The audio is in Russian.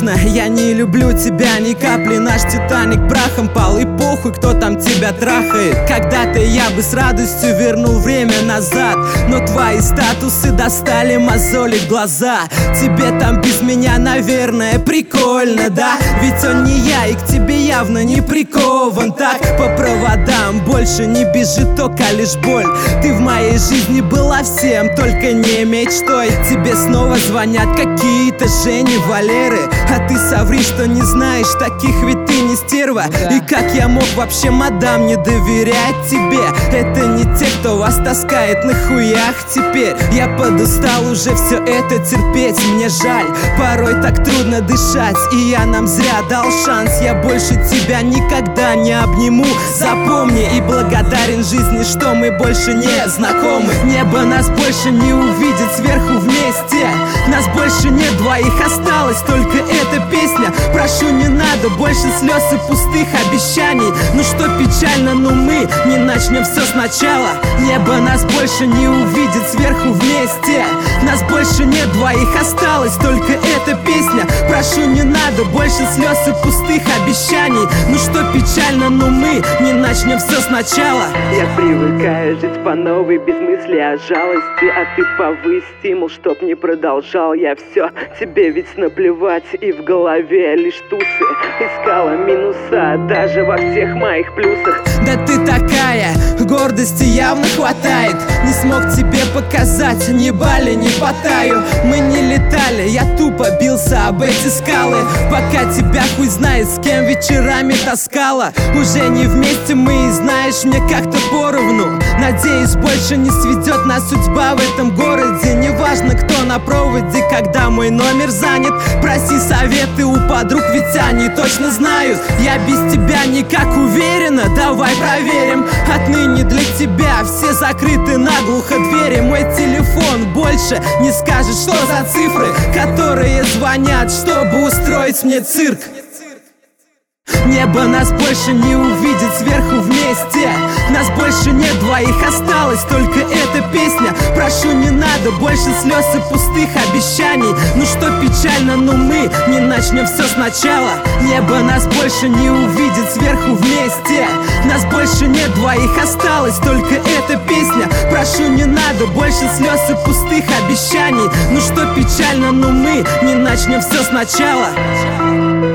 Конечно, я не люблю тебя ни капли. Наш Титаник прахом пал, и похуй, кто там тебя трахает. Когда-то я бы с радостью вернул время назад, но твои статусы достали мозоли в глаза. Тебе там без меня, наверное, прикольно, да? Ведь он не я, и к тебе явно не прикован. Так по проводам больше не бежит только лишь боль. Ты в моей жизни была всем, только не мечтой. Тебе снова звонят какие-то Жени, Валеры, а ты соври, что не знаешь таких, ведь ты не стерва. И как я мог вообще, мадам, не доверять тебе? Это не те, кто вас таскает на хуях теперь. Я подустал уже все это терпеть, мне жаль. Порой так трудно дышать, и я нам зря дал шанс. Я больше тебя никогда не обниму, запомни. И благодарен жизни, что мы больше не знакомы. Небо нас больше не увидит сверху вместе. Нас больше нет двоих, осталась только эта песня. Прошу, не надо больше слез и пустых обещаний. Ну что печально, но мы не начнем все сначала. Небо нас больше не увидит сверху вместе. Нас больше нет двоих, осталась только эта песня. Прошу, не надо больше слез и пустых обещаний. Ну что печально, но мы не начнем все сначала. Я привыкаю жить по новой, без мысли о жалости, а ты повысь стимул, чтоб не продолжал я все. Тебе ведь наплевать, и в голове лишь тусы. Искала минуса даже во всех моих плюсах. Да ты такая, гордости явно хватает. Не смог тебе показать, ни бали, ни потаю. Мы не летали, я тупо бился об эти скалы. Пока тебя хуй знает, с кем вечерами таскала. Уже не вместе мы, и знаешь, мне как-то поровну. Надеюсь, больше не сведет нас судьба в этом городе. Неважно, кто на проводе, когда мой номер занят. Проси советы у подруг, ведь они точно знают. Я без тебя никак уверена, давай проверим. Отныне для тебя все закрыты наглухо двери. Мой телефон больше не скажет, что за цифры, которые звонят, чтобы устроить мне цирк. Небо нас больше не увидит сверху вместе. Нас больше нет двоих, осталась только эта песня. Прошу, не надо больше слез и пустых обещаний. Ну что печально, но мы не начнем все сначала. Небо нас больше не увидит сверху вместе. Нас больше нет двоих, осталась только эта песня. Прошу, не надо больше слез и пустых обещаний. Ну что печально, но мы не начнем все сначала.